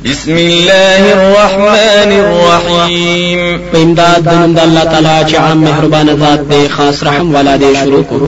بسم الله الرحمن الرحيم امداد دنند الله تعالی چې عام مهربان ذات دی خاص رحم والا دی. شروع کو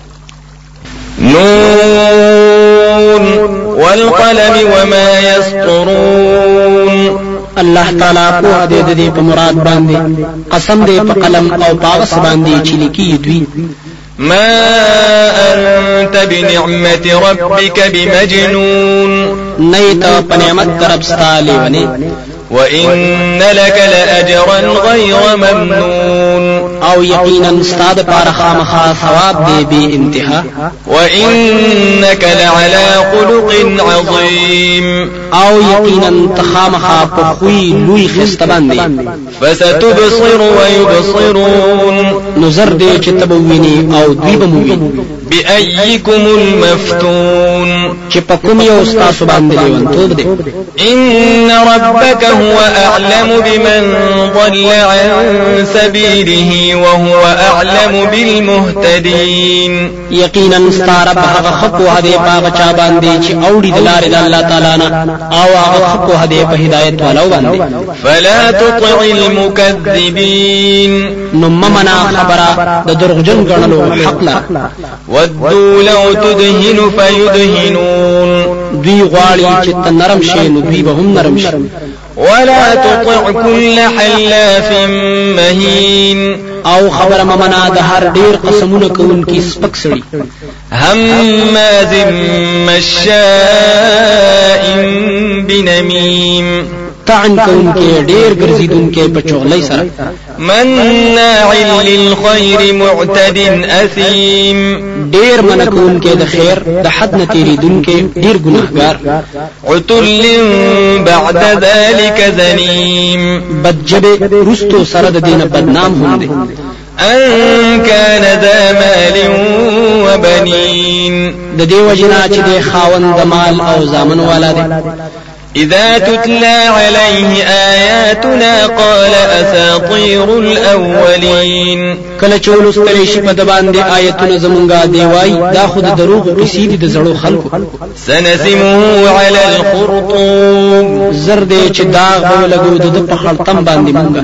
نون والقلم وما يسطرون. الله تعالی په دې په مراد باندې قسم دې په قلم او پاغس باندې چې لیکي دوی. ما أنت بنعمة ربك بمجنون. نیت په نعمت رب ستالی ونی. وإن لك لأجرا غير ممنون. او یقینا استاد پر خامخا ثواب دی به انتها. وإنك لعلى خلق عظيم. او یقینا تخامخا په خوی لوی خسته باندې. فستبصر ويبصرون. نظر دی چې تبوینی او دوی بموینی. بأيكم المفتون. چې په کوم یو استاد باندې ونتوب دی. إن ربك هو أعلم بمن ضل عن سبيله وهو أعلم بالمهتدين. یقینا استعرب هغه خپو هدي باغ چا باندې چې اوړي دلار د الله تعالی نه او هغه خپو هدي په هدایت والو باندې. فلا تطع المكذبين. نممنا خبره د دروغجن غنلو حق لا. ودوا لو تدهن فيدهنون. دوی غواړي چې نرم شي نو دوی به هم نرم شي. ولا تطع كل حلاف مهين. او خبر ممنا د هر ډیر قسمونه کوونکی سپک سړي. هماز مشاء بنميم. طعن کوونکی ډیر ګرځیدونکی په چغلۍ سره. مناع للخير معتد اثيم. ډیر منکوونکی د خیر د حد نه تیریدونکی ډیر ګناهګار. عتل بعد ذلك ذنيم. بدجبه رستو سره د دینه بدنام هم دي. ان كان ذا مال وبنين. د دې وجنا چې د خاوند د مال او زامن والا دي. إذا تتلى عليه آياتنا قال أساطير الأولين. کله چې ولستل شي په د باندې آیتونه زمونږه دی وای دا خود دروغ قصې دي د زړو خلکو. سنسمه على الخرطوم. زرد چې داغ ولګو د په خړتم باندې مونږه.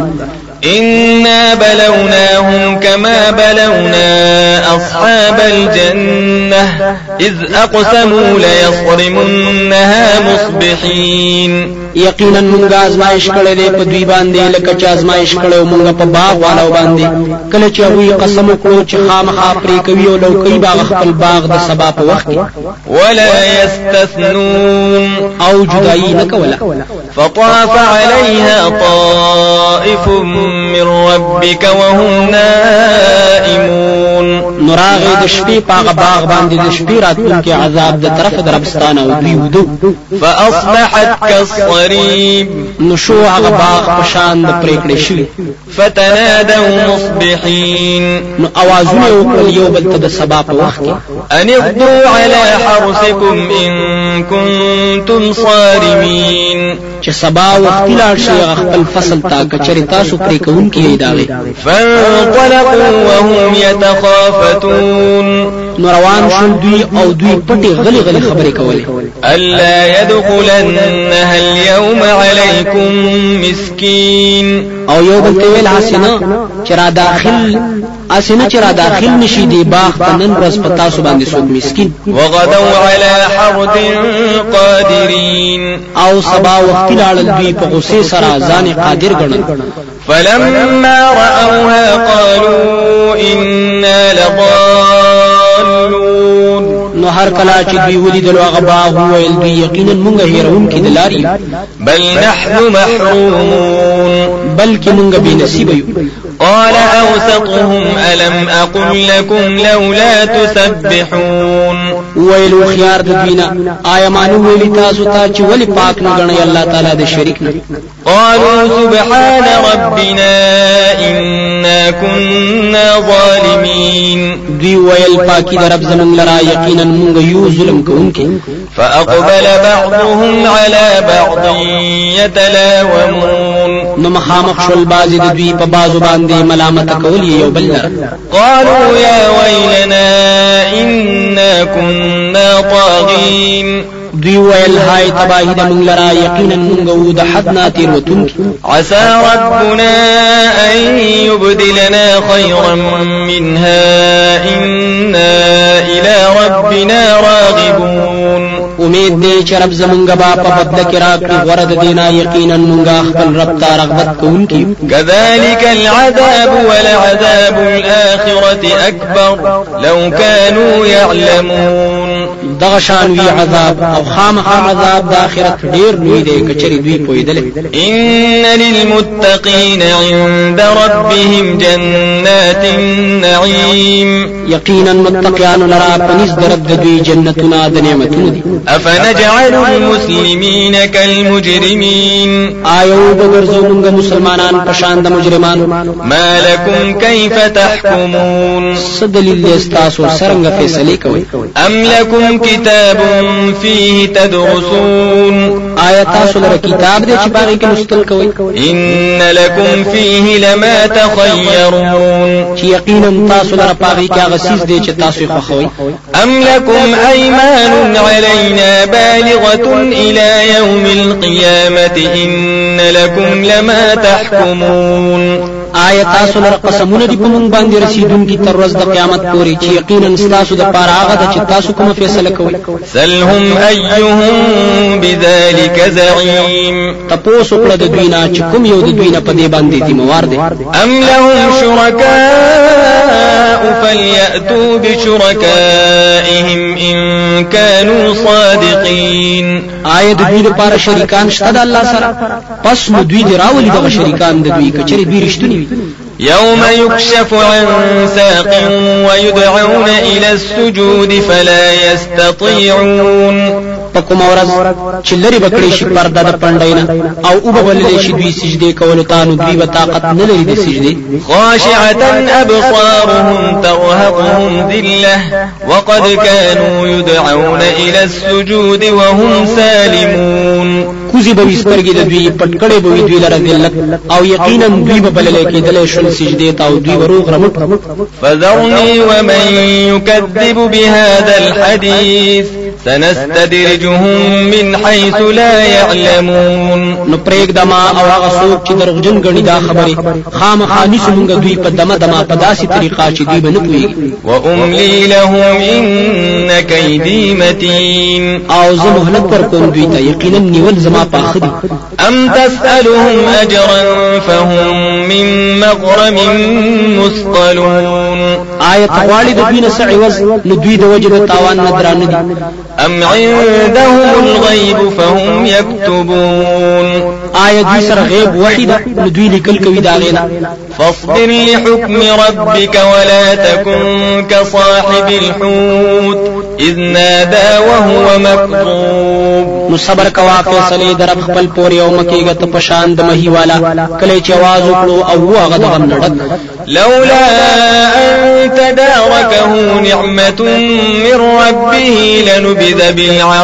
إنا بلوناهم كما بلونا أصحاب الجنة إذ أقسموا ليصرمنها مصبحين. یقینا مونږه ازمایش کړې ده په دوی باندې لکه چې ازمایش کړو مونږه په باغ والو باندې کله چې وی قسم وکړو چې خامخا پرې کوي او لو کوي باغ خپل باغ د سبا په وخت ولا يستثنون. او جدایي نکوله. فطاف عليها طائف من ربك وهم نائمون. نراغ د شپې په باغ باندې د شپې راتلونکي عذاب د طرف د ربستانه او دوی ودو. فاصبحت كالصريم. نشو هغه باغ په شان د پریکړې شوی. فتنادوا مصبحين. نو اوازونه وکړل یو بل ته د سبا په وخت ان اغدوا على حرثكم ان كنتم صارمين. چې سبا وخت لاړ شي خپل فصل تا کچری تاسو پرې کوونکی ایداغه. فانطلقوا وهم يتخافتون. نو روان شول دوی او دوی پټي غلي غلي خبرې کولې. الا يدخلنها اليوم عليكم مسكين. او یو بل ته ویل حسنه چې را داخل نشي دی باغ ته نن ورځ په تاسو باندې څوک مسكين. وغدوا على حرد قادرين. او سبا وخت لاړل دوی په غصې سره ځان قادر ګڼل. فلما رأوها قالوا إنا لضالون. نو هر کله چې دوی ولیدل هغه باغ ویل دوی یقینا مونږه هیرون کې دلاري. بل نحن محرومون. بلکې مونږه بے نصیب یو. قال أوسطهم ألم أقل لكم لولا تسبحون. ویلو خيار د دوینا آیا مانو ویلی تاسو ته چې ولی پاک نه غنی الله تعالی د شریک نه. قالوا سبحان ربنا إنا كنا ظالمين. دوی ویل پاکی د رب زمون لرا یقینا مونږ یو ظلم کوونکې. فأقبل بعضهم على بعض يتلاومون. نو مخامخ شول بازي د دوی په بازو باندې ملامت کول یو بل. قالوا يا ويلنا إنا كنا طاغين. دوی ویل هاي تباهی د مونږ لرا یقینا مونږ د حد نه تیروتونکي عسى ربنا أن يبدلنا خيرا منها إنا إلى ربنا راغبون امید دې چې رب زمونږ با په بدل کې راکړي ورد دینا یقینا مونږ خپل رب ته رغبت کوونکي كذلك العذاب ولعذاب الآخرة أكبر لو كانوا يعلمون دغه شان وی عذاب او خامخا عذاب د آخرت ډیر لوی دی کچری دوی پویدل إن للمتقين عند ربهم جنات النعيم یقینا متقیان لرا پنځ درب د دوی جنتونه د نعمتونو دي أفنجعل المسلمين كالمجرمين آیو بغرزو موږ مسلمانان پشان د مجرمانو ما لكم كيف تحكمون صدلیل استاسو سرنګ فیصله کوي أم لكم كتاب فيه تدرسون آیات تاسو لپاره کتاب دی چې باغې کې مستل کوي إن لكم فيه لما تخيرون چې یقینا تاسو لپاره باغې کې هغه سیس دی چې تاسو خوښوي أم لكم أيمان علينا بالغة إلى يوم القيامة إن لكم لما تحكمون آیات تاسو لپاره قسمونه دي په مونږ باندې رسیدونکي تر ورځې د قیامت پورې چې یقینا تاسو د پاره هغه د چې تاسو کومه فیصله کوي سلهم أيهم بذلك زعيم تاسو کړه د دوی نه چې کوم یو د دوی نه په دې باندې دي موارد أم لهم شركاء فليأتوا بشركائهم إن كانوا صادقين آیات دوی لپاره شریکان شته د الله سره پس نو دوی دی راولي د شریکان د دوی کچري دوی رښتونی يوم يكشف عن ساق ويدعون إلى السجود فلا يستطيعون پکوم اورز چې لري بکړي شي پرده د پنداینا او وبولل شي دوی سجده کول تانو دوی طاقت نه لري د سجده خاشعة أبصارهم ترهقهم ذلة وقد كانوا يدعون إلى السجود وهم سالمون کوزي به سپرګي د دوی پټکړې به دوی لره ذلت او یقینا دوی به بلل کېدل شول سجده ته او دوی وروغ رمټ فذرني ومن يكذب بهذا الحديث سنستدرجهم من حيث لا يعلمون نو پرېګ دما او هغه څوک چې درغجن غني دا خبره خامخاني څنګه دوی په دمه په داسې طریقه چې دوی بنه کوي واملي لهم ان كيدي متين او زه مهلت ورکوم دوی ته یقینا نیول زما پاخدي ام تسالهم اجرا فهم من مغرم مثقلون آیت غواړي د دوی نه سعوز نو دوی د وجه تاوان نه درانه دي ام عندهم الغيب فهم يكتبون آیت دوی سره غیب وحیده نو دوی لیکل کوي دا غینا فاصبر لحكم ربك ولا تكن كصاحب الحوت إذ نادى وهو مكذوب نو صبر کوا فیصله در خپل پورې او مکیګه ته پشان د مہی والا کله چې आवाज وکړو او هغه د غم نډک لولا أن تداركه نعمة من ربه لنبذ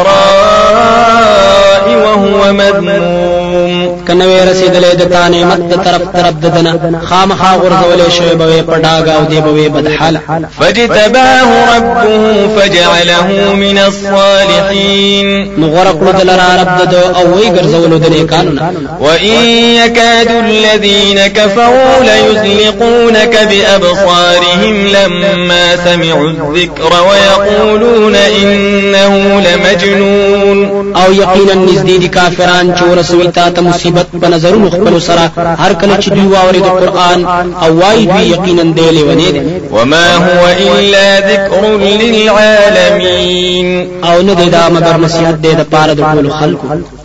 بالعراء وهو مذموم کنه رسیدلې د تا نعمت د طرف ددنه خامخا غرزولې شوی به پډاګه او دی به بدحاله فاجتباه ربه فجعله من الصالحين نغرق دلرا رب د او وی ګرځولو د نیکانو وان يكاد الذين كفروا ليزلقونك بأبصارهم لما سمعوا الذكر ويقولون إنه لمجنون او یقینا نزدې کافران چې ورسوي تا مصیبت په نظرونو خپل سره هر کله چې دوی واوري د قران او وایي دوی یقینا دی لیونی دی وما هو الا ذکر للعالمین او نه دا مگر نصیحت دی د پاره د ټول خلکو